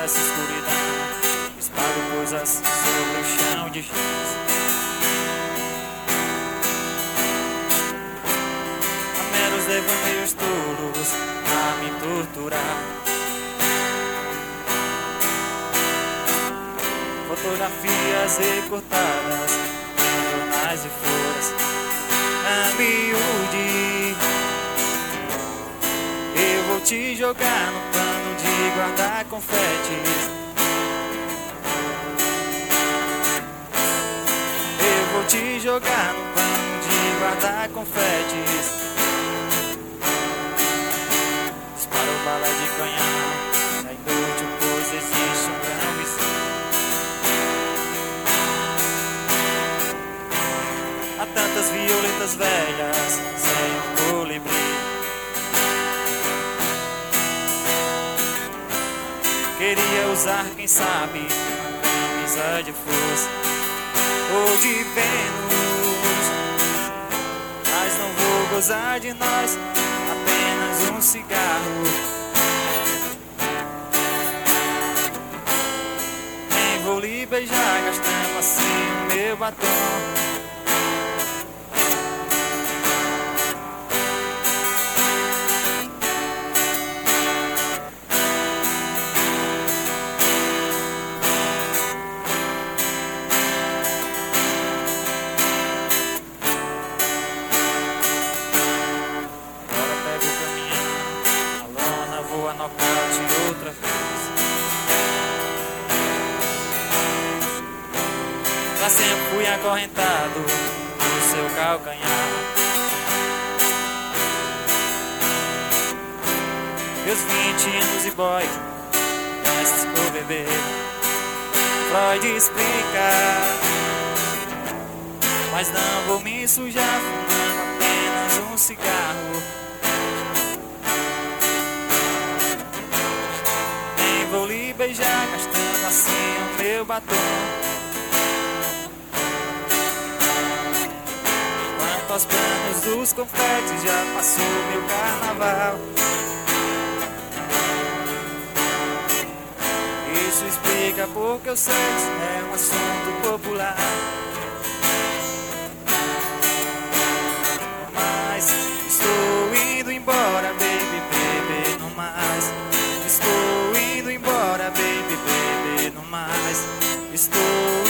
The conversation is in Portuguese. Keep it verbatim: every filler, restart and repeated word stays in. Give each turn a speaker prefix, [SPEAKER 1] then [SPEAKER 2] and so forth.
[SPEAKER 1] nessa escuridão, espalho coisas sobre o chão de giz. Há meros devaneios tolos a me torturar. Fotografias recortadas em jornais e folhas a miúde. Eu vou te jogar no pano de guardar confetes. Eu vou te jogar no pano de guardar confetes. Disparou bala de canhão, é inútil pois existe um grão vizinho. Há tantas violetas velhas sem um colibri. Queria usar, quem sabe, uma camisa de força ou de Vênus, mas não vou gozar de nós, apenas um cigarro. Nem vou lhe beijar, gastando assim o meu batom. Nocaute outra vez. Já sempre fui acorrentado no seu calcanhar. Meus vinte anos e boy, antes por beber, Freud explica. Mas não vou me sujar fumando apenas um cigarro. Vou lhe beijar, gastando assim o meu batom. Quanto aos planos dos confetes, já passou meu carnaval. Isso explica porque o sexo é um assunto popular. Mas estou indo embora, baby, baby, não mais. Estou indo embora, baby, baby, não mais. Estou